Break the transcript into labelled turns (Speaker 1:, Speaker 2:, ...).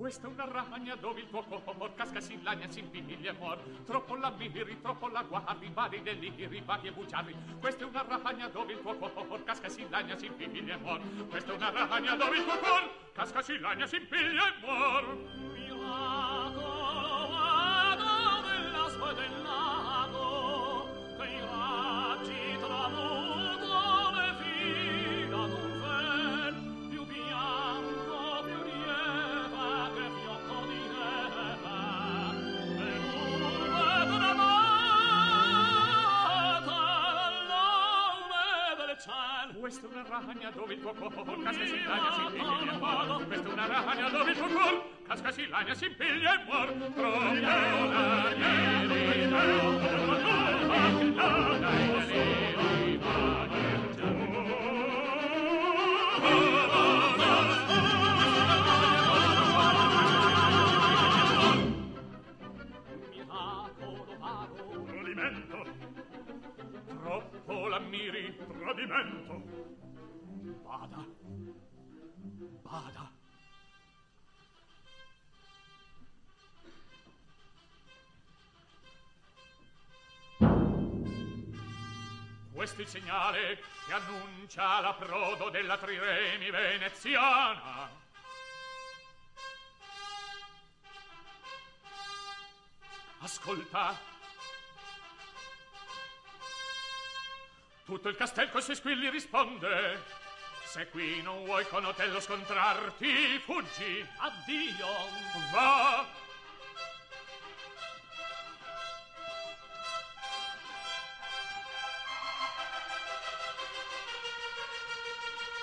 Speaker 1: Questa è una ragna dove il tuo cor casca, si lagna, si impiglia e muor. Troppo la miri, troppo la guardi, vari deliri, vaghi e bugiardi. Questa è una ragna dove il tuo cor casca, si lagna, si impiglia e muor. Questa è una ragna dove il tuo cor casca, si lagna, si impiglia e muor. Miracolo vago dell'aspo e del lago, che i raggi tramuto le fila d'un vel, più bianco, più lieve che fiocco di neve, e l'urbe tremata all'alme del ciel. Questa è una ragna dove il tuo cor casca, si lagna, si impiglia e muor. Questa è una ragna dove il tuo cor casca, si lagna, si impiglia e muor. Tradimento, troppo l'ammiri, tradimento. Bada, bada. Questo è il segnale che annuncia l'approdo della triremi veneziana. Ascolta. Tutto il castel coi suoi squilli risponde. Se qui non vuoi con Otello scontrarti, fuggi. Addio. Va.